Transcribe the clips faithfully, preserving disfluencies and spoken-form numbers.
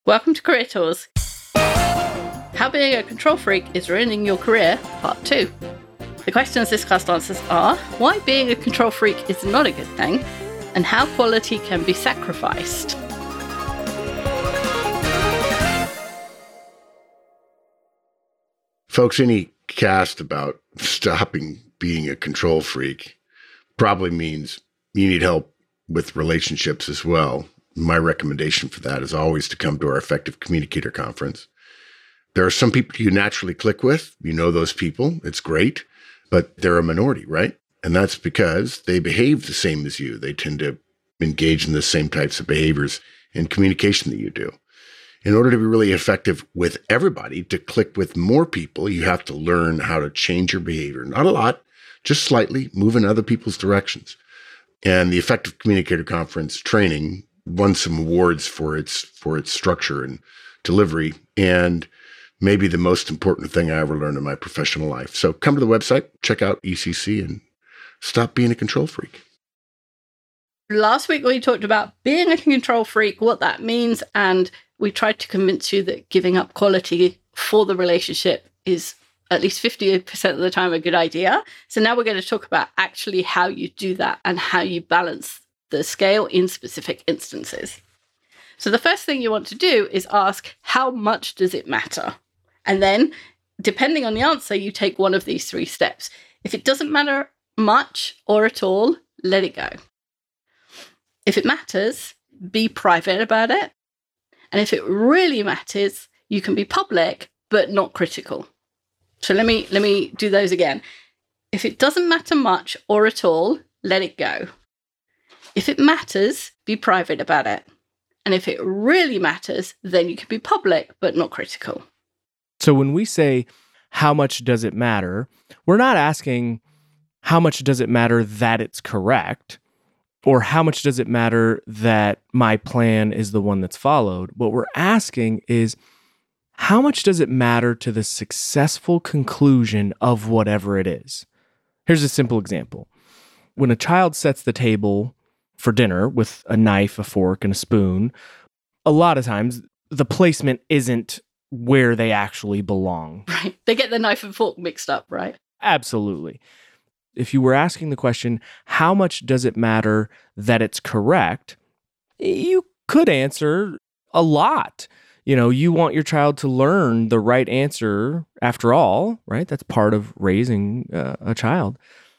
Welcome to Career Tours. How being a control freak is ruining your career, part two. The questions this cast answers are why being a control freak is not a good thing, and how quality can be sacrificed. Folks, any cast about stopping being a control freak probably means you need help with relationships as well. My recommendation for that is always to come to our Effective Communicator Conference. There are some people you naturally click with. You know those people. It's great. But they're a minority, right? And that's because they behave the same as you. They tend to engage in the same types of behaviors in communication that you do. In order to be really effective with everybody, to click with more people, you have to learn how to change your behavior. Not a lot, just slightly, move in other people's directions. And the Effective Communicator Conference training won some awards for its for its structure and delivery, and maybe the most important thing I ever learned in my professional life. So come to the website, check out E C C, and stop being a control freak. Last week we talked about being a control freak, what that means, and we tried to convince you that giving up quality for the relationship is at least fifty percent of the time a good idea. So now we're going to talk about actually how you do that and how you balance the scale in specific instances. So the first thing you want to do is ask, how much does it matter? And then, depending on the answer, you take one of these three steps. If it doesn't matter much or at all, let it go. If it matters, be private about it. And if it really matters, you can be public, but not critical. So let me, let me do those again. If it doesn't matter much or at all, let it go. If it matters, be private about it. And if it really matters, then you can be public, but not critical. So when we say, how much does it matter, we're not asking, how much does it matter that it's correct? Or how much does it matter that my plan is the one that's followed? What we're asking is, how much does it matter to the successful conclusion of whatever it is? Here's a simple example. When a child sets the table for dinner with a knife, a fork, and a spoon, a lot of times the placement isn't where they actually belong. Right. They get the knife and fork mixed up, right? Absolutely. If you were asking the question, how much does it matter that it's correct? You could answer a lot. You know, you want your child to learn the right answer after all, right? That's part of raising uh, a child.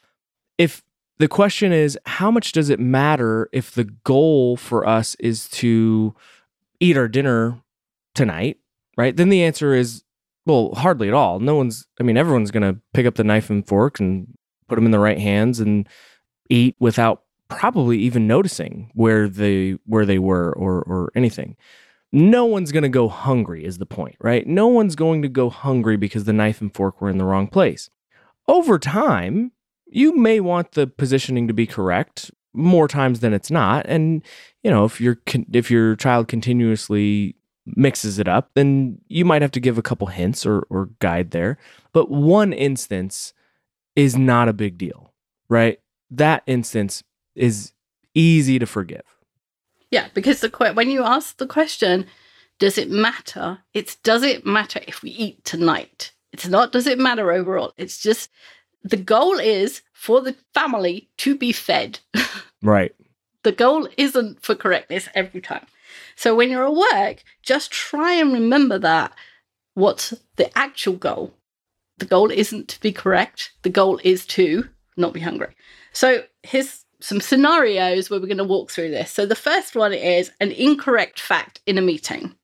If the question is, how much does it matter if the goal for us is to eat our dinner tonight, right? Then the answer is, well, hardly at all. No one's, I mean, everyone's going to pick up the knife and fork and put them in the right hands and eat without probably even noticing where they where they were or or anything. No one's going to go hungry is the point, right? No one's going to go hungry because the knife and fork were in the wrong place. Over time, you may want the positioning to be correct more times than it's not. And, you know, if your if your child continuously mixes it up, then you might have to give a couple hints or or guide there. But one instance is not a big deal, right? That instance is easy to forgive. Yeah, because the que- when you ask the question, does it matter? It's does it matter if we eat tonight? It's not does it matter overall. It's just the goal is for the family to be fed. Right. The goal isn't for correctness every time. So when you're at work, just try and remember that. What's the actual goal? The goal isn't to be correct. The goal is to not be hungry. So here's some scenarios where we're going to walk through this. So the first one is an incorrect fact in a meeting.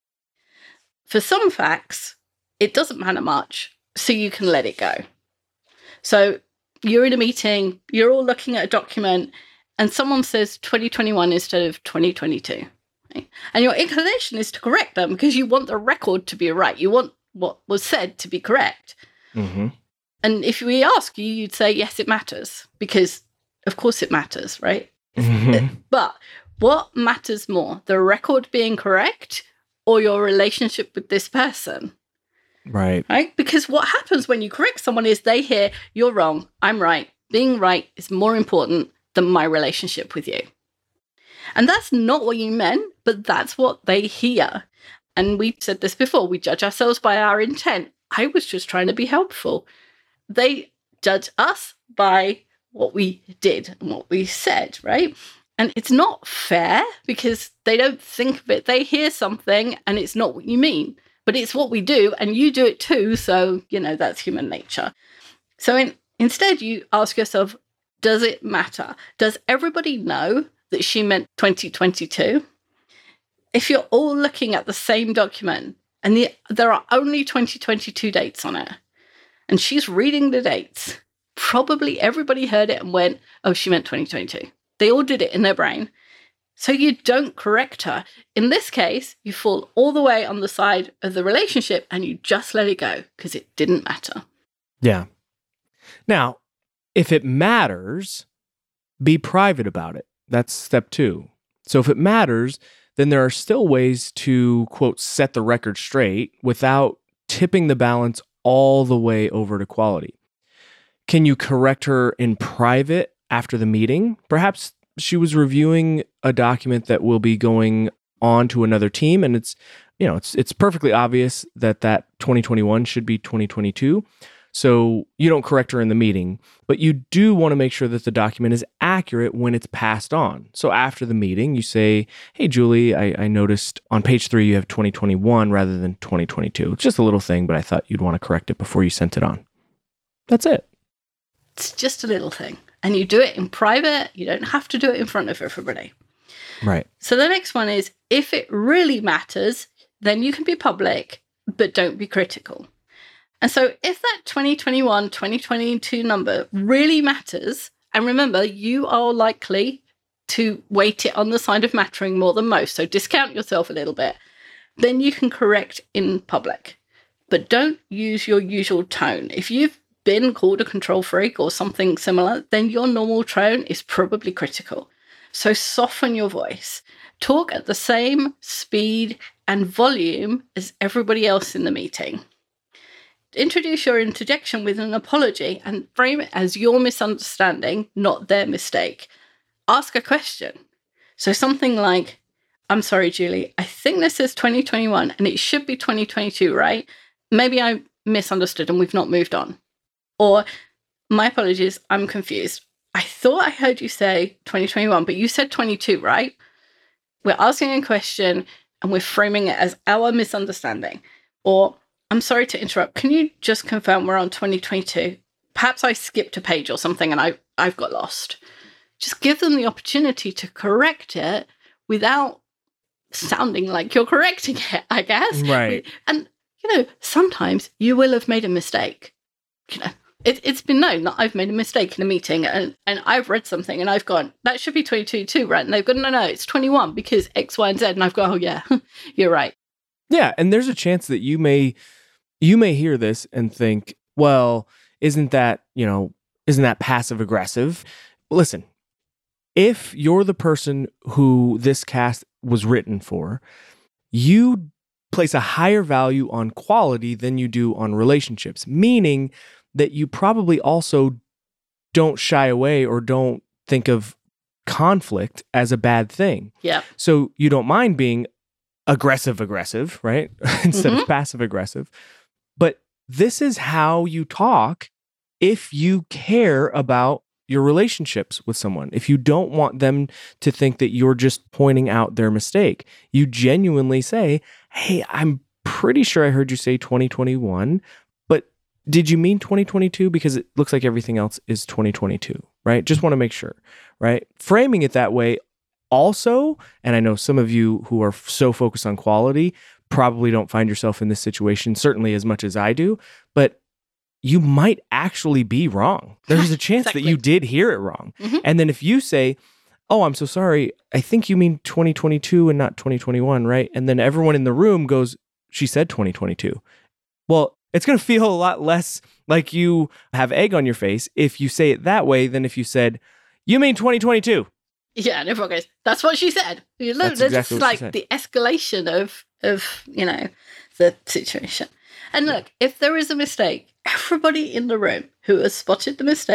For some facts, it doesn't matter much, so you can let it go. So you're in a meeting, you're all looking at a document, and someone says twenty twenty-one instead of twenty twenty-two. Right? And your inclination is to correct them because you want the record to be right. You want what was said to be correct. Mm-hmm. And if we ask you, you'd say, yes, it matters, because of course it matters, right? Mm-hmm. But what matters more, the record being correct or your relationship with this person? Right. Right? Because what happens when you correct someone is they hear, you're wrong, I'm right. Being right is more important than my relationship with you. And that's not what you meant, but that's what they hear. And we said this before, we judge ourselves by our intent. I was just trying to be helpful. They judge us by what we did and what we said, right? And it's not fair because they don't think of it. They hear something and it's not what you mean, but it's what we do and you do it too. So, you know, that's human nature. So in, instead you ask yourself, does it matter? Does everybody know that she meant twenty twenty-two? If you're all looking at the same document and the, there are only twenty twenty-two dates on it, and she's reading the dates, probably everybody heard it and went, oh, she meant twenty twenty-two. They all did it in their brain. So you don't correct her. In this case, you fall all the way on the side of the relationship and you just let it go because it didn't matter. Yeah. Now, if it matters, be private about it. That's step two. So if it matters, then there are still ways to, quote, set the record straight without tipping the balance all the way over to quality. Can you correct her in private after the meeting? Perhaps she was reviewing a document that will be going on to another team, and it's, you know, it's it's perfectly obvious that that twenty twenty-one should be twenty twenty-two. So you don't correct her in the meeting, but you do want to make sure that the document is accurate when it's passed on. So after the meeting, you say, hey, Julie, I, I noticed on page three you have twenty twenty-one rather than twenty twenty-two. It's just a little thing, but I thought you'd want to correct it before you sent it on. That's it. It's just a little thing. And you do it in private. You don't have to do it in front of everybody. Right. So the next one is, if it really matters, then you can be public, but don't be critical. And so if that twenty twenty-one, twenty twenty-two number really matters, and remember, you are likely to weight it on the side of mattering more than most, so discount yourself a little bit, then you can correct in public. But don't use your usual tone. If you've been called a control freak or something similar, then your normal tone is probably critical. So soften your voice. Talk at the same speed and volume as everybody else in the meeting. Introduce your interjection with an apology and frame it as your misunderstanding, not their mistake. Ask a question. So something like, I'm sorry, Julie, I think this is twenty twenty-one and it should be twenty twenty-two, right? Maybe I misunderstood and we've not moved on. Or, my apologies, I'm confused. I thought I heard you say twenty twenty-one, but you said twenty-two, right? We're asking a question and we're framing it as our misunderstanding. Or, I'm sorry to interrupt. Can you just confirm we're on twenty twenty-two? Perhaps I skipped a page or something and I, I've got lost. Just give them the opportunity to correct it without sounding like you're correcting it, I guess. Right. And, you know, sometimes you will have made a mistake. You know, it, it's been known that I've made a mistake in a meeting and, and I've read something and I've gone, that should be twenty-two too, right? And they've gone, no, no, it's twenty-one because X, Y, and Z. And I've gone, oh, yeah, you're right. Yeah. And there's a chance that you may... You may hear this and think, well, isn't that, you know, isn't that passive aggressive? Listen, if you're the person who this cast was written for, you place a higher value on quality than you do on relationships, meaning that you probably also don't shy away or don't think of conflict as a bad thing. Yeah. So you don't mind being aggressive, aggressive, right? Instead Mm-hmm. of passive aggressive. But this is how you talk if you care about your relationships with someone. If you don't want them to think that you're just pointing out their mistake, you genuinely say, hey, I'm pretty sure I heard you say twenty twenty-one, but did you mean twenty twenty-two? Because it looks like everything else is twenty twenty-two, right? Just want to make sure, right? Framing it that way also, and I know some of you who are so focused on quality probably don't find yourself in this situation, certainly as much as I do, but you might actually be wrong. There's a chance Exactly. that you did hear it wrong. Mm-hmm. And then if you say, oh, I'm so sorry, I think you mean twenty twenty-two and not twenty twenty-one, right? And then everyone in the room goes, she said twenty twenty-two. Well, it's going to feel a lot less like you have egg on your face if you say it that way than if you said, you mean twenty twenty-two. Yeah, and everyone goes, that's what she said. You know, That's there's exactly just what she like said. the escalation of, of, you know, the situation. And look, if there is a mistake, everybody in the room who has spotted the mistake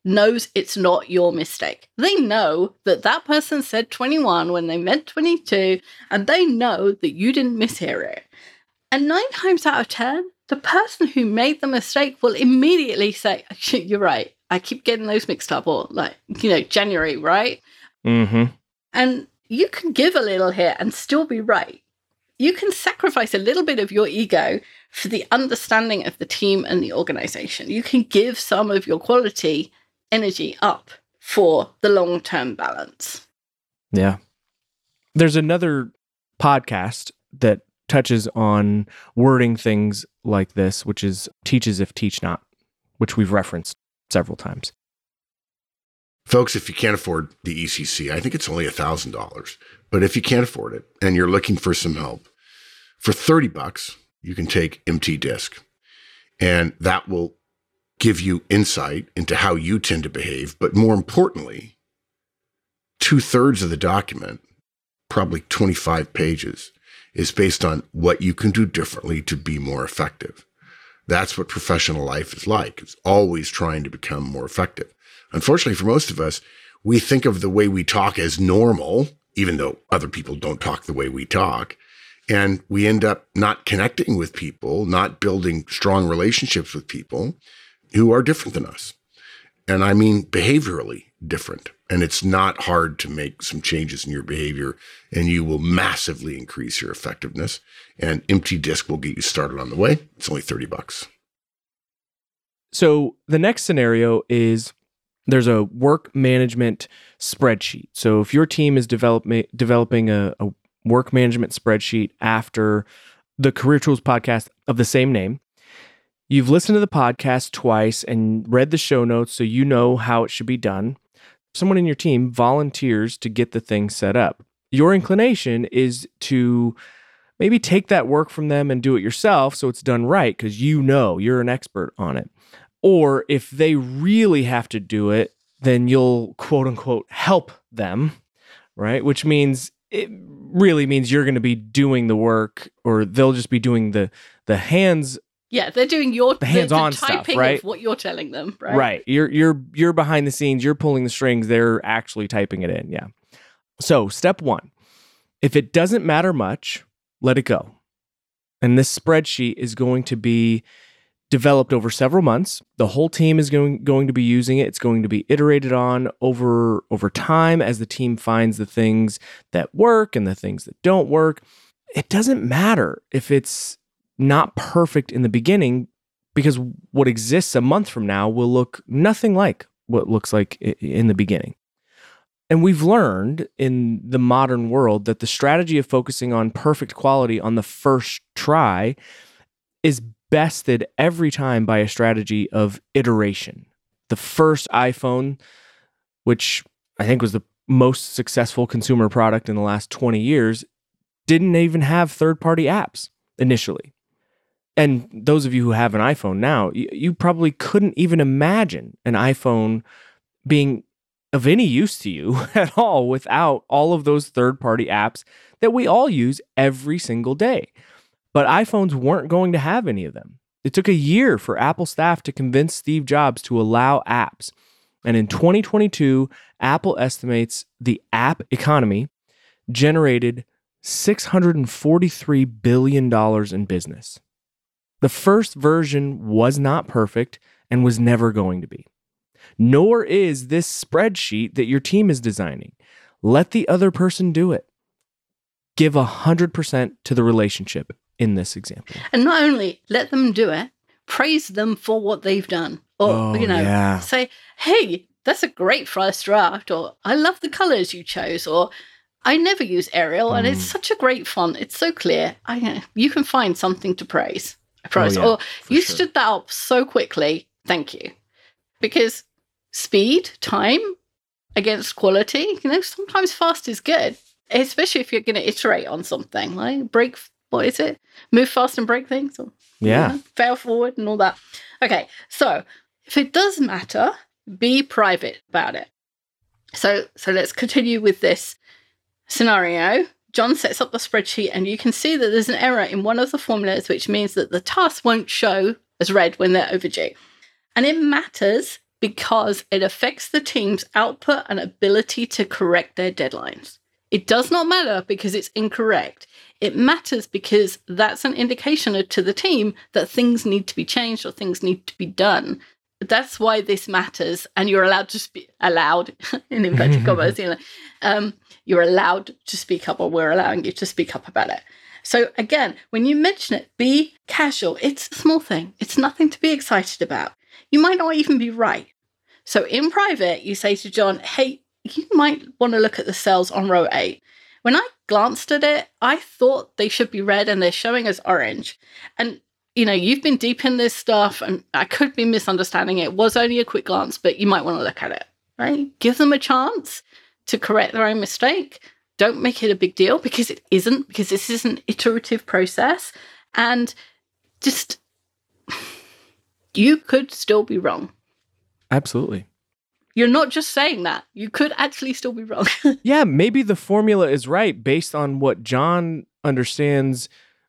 knows it's not your mistake. They know that that person said twenty-one when they meant twenty-two, and they know that you didn't mishear it. And nine times out of ten, the person who made the mistake will immediately say, you're right, I keep getting those mixed up, or like, you know, January, right? Mm-hmm. And you can give a little here and still be right. You can sacrifice a little bit of your ego for the understanding of the team and the organization. You can give some of your quality energy up for the long-term balance. Yeah. There's another podcast that touches on wording things like this, which is Teach as if teach not, which we've referenced several times. Folks, if you can't afford the E C C, I think it's only one thousand dollars. But if you can't afford it and you're looking for some help, for thirty bucks, you can take M T Disc. And that will give you insight into how you tend to behave. But more importantly, two-thirds of the document, probably twenty-five pages, is based on what you can do differently to be more effective. That's what professional life is like. It's always trying to become more effective. Unfortunately, for most of us, we think of the way we talk as normal, even though other people don't talk the way we talk. And we end up not connecting with people, not building strong relationships with people who are different than us. And I mean behaviorally different. And it's not hard to make some changes in your behavior, and you will massively increase your effectiveness. And M T Disc will get you started on the way. It's only thirty bucks. So the next scenario is there's a work management spreadsheet. So if your team is develop, developing a, a work management spreadsheet after the Career Tools podcast of the same name, you've listened to the podcast twice and read the show notes so you know how it should be done. Someone in your team volunteers to get the thing set up. Your inclination is to maybe take that work from them and do it yourself so it's done right because you know you're an expert on it. Or if they really have to do it, then you'll quote unquote help them, right? Which means it really means you're going to be doing the work, or they'll just be doing the the hands. Yeah, they're doing your the hands-on the, the typing stuff, right? Of what you're telling them, right? Right. You're you're you're behind the scenes. You're pulling the strings. They're actually typing it in. Yeah. So step one, if it doesn't matter much, let it go. And this spreadsheet is going to be developed over several months. The whole team is going, going to be using it. It's going to be iterated on over, over time as the team finds the things that work and the things that don't work. It doesn't matter if it's not perfect in the beginning, because what exists a month from now will look nothing like what it looks like in the beginning. And we've learned in the modern world that the strategy of focusing on perfect quality on the first try is bested every time by a strategy of iteration. The first iPhone, which I think was the most successful consumer product in the last twenty years, didn't even have third-party apps initially. And those of you who have an iPhone now, you, you probably couldn't even imagine an iPhone being of any use to you at all without all of those third-party apps that we all use every single day. But iPhones weren't going to have any of them. It took a year for Apple staff to convince Steve Jobs to allow apps. And in twenty twenty-two, Apple estimates the app economy generated six hundred forty-three billion dollars in business. The first version was not perfect and was never going to be. Nor is this spreadsheet that your team is designing. Let the other person do it. Give one hundred percent to the relationship in this example. And not only let them do it, praise them for what they've done. Or, oh, you know, yeah. say, hey, that's a great first draft. Or I love the colors you chose. Or I never use Arial mm. and it's such a great font. It's so clear. I, you can find something to praise. praise. Oh, yeah, or you sure. stood that up so quickly. Thank you. Because speed, time against quality, you know, sometimes fast is good, especially if you're going to iterate on something, like break, what is it? Move fast and break things, or yeah, you know, fail forward and all that. Okay, so if it does matter, be private about it. So, so let's continue with this scenario. John sets up the spreadsheet, and you can see that there's an error in one of the formulas, which means that the tasks won't show as red when they're overdue. And it matters because it affects the team's output and ability to correct their deadlines. It does not matter because it's incorrect. It matters because that's an indication to the team that things need to be changed or things need to be done. That's why this matters, and you're allowed to speak, allowed, in inverted commas, you know, um, you're allowed to speak up, or we're allowing you to speak up about it. So again, when you mention it, be casual. It's a small thing. It's nothing to be excited about. You might not even be right. So in private, you say to John, hey, you might want to look at the cells on row eight. When I glanced at it, I thought they should be red and they're showing as orange. And, you know, you've been deep in this stuff and I could be misunderstanding it. It was only a quick glance, but you might want to look at it, right? Give them a chance to correct their own mistake. Don't make it a big deal because it isn't, because this is an iterative process. And just, you could still be wrong. Absolutely. You're not just saying that. You could actually still be wrong. Yeah, maybe the formula is right based on what John understands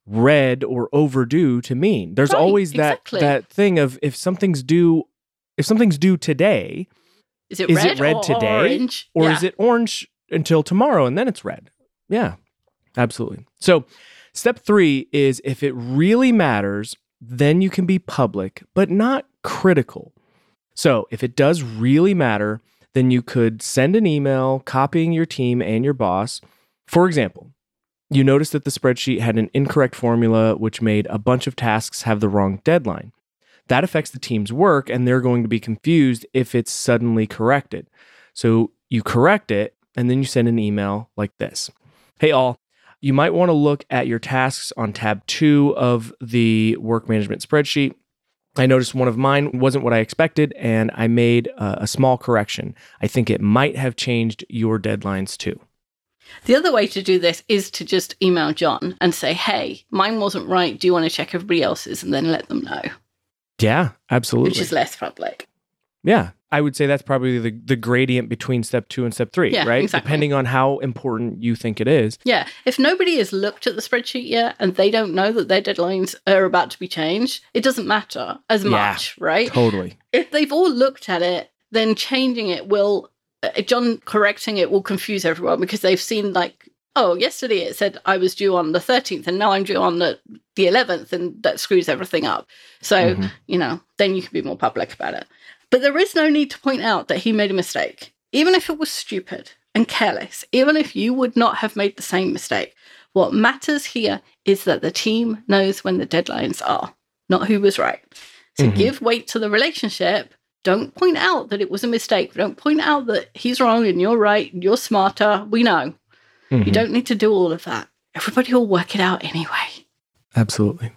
red or overdue to mean. There's right, always that exactly. that thing of if something's due if something's due today, is it is red, it red or today orange? or Yeah. is it orange until tomorrow and then it's red? Yeah. Absolutely. So, step three is if it really matters, then you can be public, but not critical. So if it does really matter, then you could send an email copying your team and your boss. For example, you noticed that the spreadsheet had an incorrect formula, which made a bunch of tasks have the wrong deadline. That affects the team's work, and they're going to be confused if it's suddenly corrected. So you correct it, and then you send an email like this. Hey, all. You might want to look at your tasks on tab two of the work management spreadsheet. I noticed one of mine wasn't what I expected, and I made a, a small correction. I think it might have changed your deadlines too. The other way to do this is to just email John and say, hey, mine wasn't right. Do you want to check everybody else's? And then let them know. Yeah, absolutely. Which is less public. Yeah, I would say that's probably the, the gradient between step two and step three, Yeah, right? exactly. Depending on how important you think it is. Yeah. If nobody has looked at the spreadsheet yet and they don't know that their deadlines are about to be changed, it doesn't matter as Yeah, much, right? Totally. If they've all looked at it, then changing it will, uh, John correcting it will confuse everyone because they've seen like, oh, yesterday it said I was due on the thirteenth and now I'm due on the, the eleventh, and that screws everything up. So, Mm-hmm. you know, then you can be more public about it. But there is no need to point out that he made a mistake, even if it was stupid and careless, even if you would not have made the same mistake. What matters here is that the team knows when the deadlines are, not who was right. So Mhm. give weight to the relationship. Don't point out that it was a mistake. Don't point out that he's wrong and you're right and you're smarter. We know. Mhm. You don't need to do all of that. Everybody will work it out anyway. Absolutely.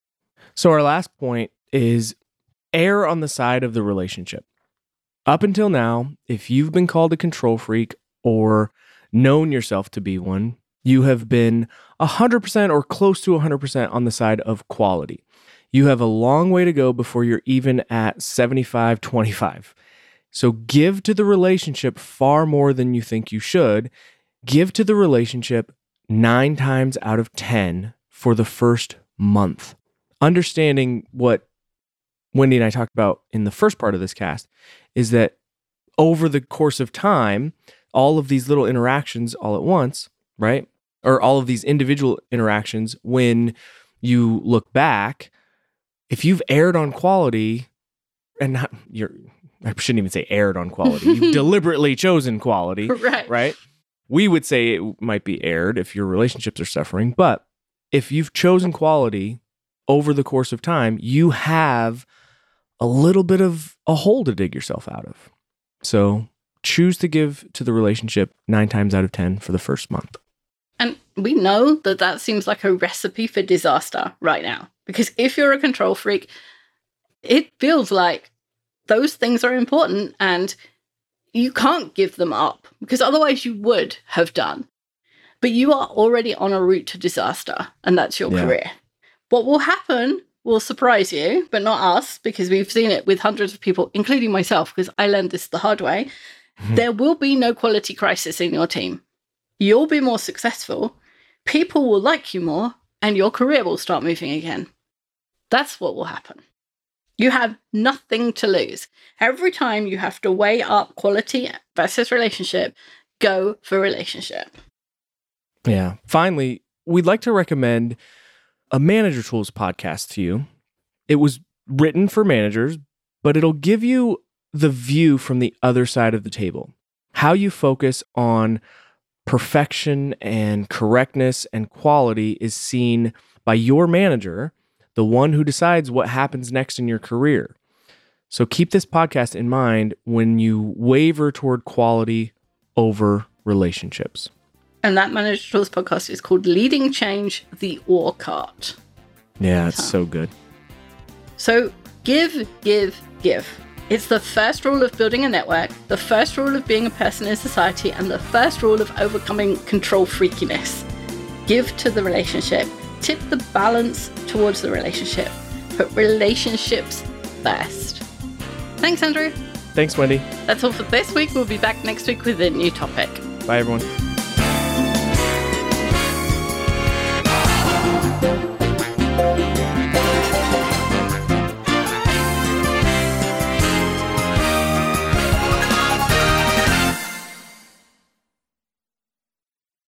So our last point is err on the side of the relationship. Up until now, if you've been called a control freak or known yourself to be one, you have been one hundred percent or close to one hundred percent on the side of quality. You have a long way to go before you're even at seventy-five twenty-five. So give to the relationship far more than you think you should. Give to the relationship nine times out of ten for the first month. Understanding what Wendy and I talked about in the first part of this cast is that over the course of time, all of these little interactions all at once, right? Or all of these individual interactions, when you look back, if you've erred on quality, and not, you're, I shouldn't even say erred on quality, you've deliberately chosen quality, Right. right? We would say it might be erred if your relationships are suffering, but if you've chosen quality over the course of time, you have a little bit of a hole to dig yourself out of. So choose to give to the relationship nine times out of ten for the first month. And we know that that seems like a recipe for disaster right now. Because if you're a control freak, it feels like those things are important and you can't give them up because otherwise you would have done. But you are already on a route to disaster and that's your Yeah. career. What will happen will surprise you, but not us, because we've seen it with hundreds of people, including myself, because I learned this the hard way. There will be no quality crisis in your team. You'll be more successful, people will like you more, and your career will start moving again. That's what will happen. You have nothing to lose. Every time you have to weigh up quality versus relationship, go for relationship. Yeah. Finally, we'd like to recommend a Manager Tools podcast to you. It was written for managers, but it'll give you the view from the other side of the table. How you focus on perfection and correctness and quality is seen by your manager, the one who decides what happens next in your career. So keep this podcast in mind when you waver toward quality over relationships. And that Manager Tools podcast is called Leading Change, the O R Cart. Yeah, it's so good. So give, give, give. It's the first rule of building a network, the first rule of being a person in society, and the first rule of overcoming control freakiness. Give to the relationship. Tip the balance towards the relationship. Put relationships first. Thanks, Andrew. Thanks, Wendy. That's all for this week. We'll be back next week with a new topic. Bye, everyone.